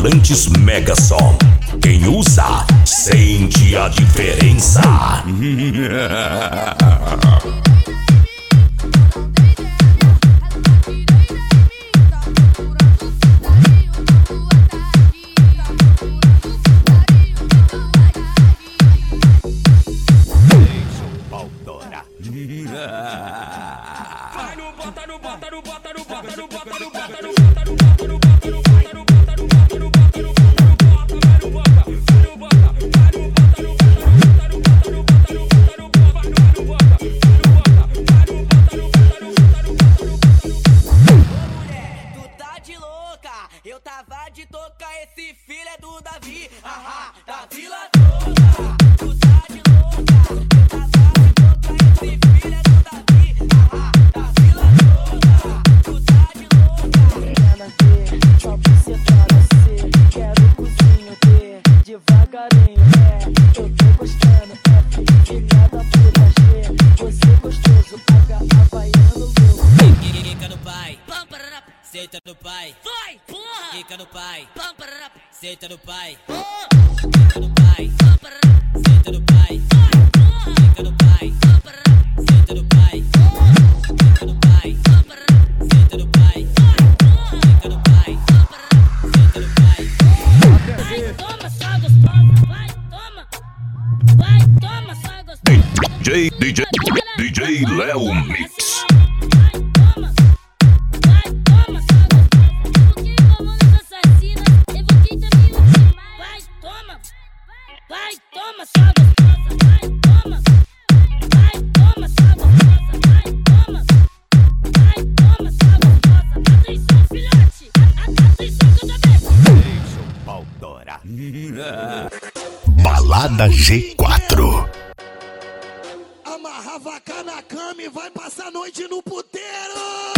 Implantes Megasom. Quem usa, sente a diferença. Eu tava de tocar, esse filho é do Davi, da Vila toda. Tu tá de louca, eu tava de tocar, esse filho é do Davi, da Vila toda. Tu tá de louca. Menina ver, só bucetada ser, quero o cozinho ter, devagarinho, eu tô gostando, filha da puta G, você gostoso, havaiano meu. Quica no pai, senta no pai, vai, porra! Quica no pai, senta no pai, quica no pai, senta no pai, vai, porra! Quica no pai, senta no pai, quica no pai, senta no pai, vai, porra! Quica no pai, senta no pai. Vai, toma, só gostosa, vai, toma, só gostosa. DJ Léo Mix. Vai, toma, só gostosa, vai, toma, só gostosa, vai, toma, só gostosa. Atenção, filhote, atenção que eu já bebi. Balada G4. Amarra a vaca na cama e vai passar a noite no puteiro.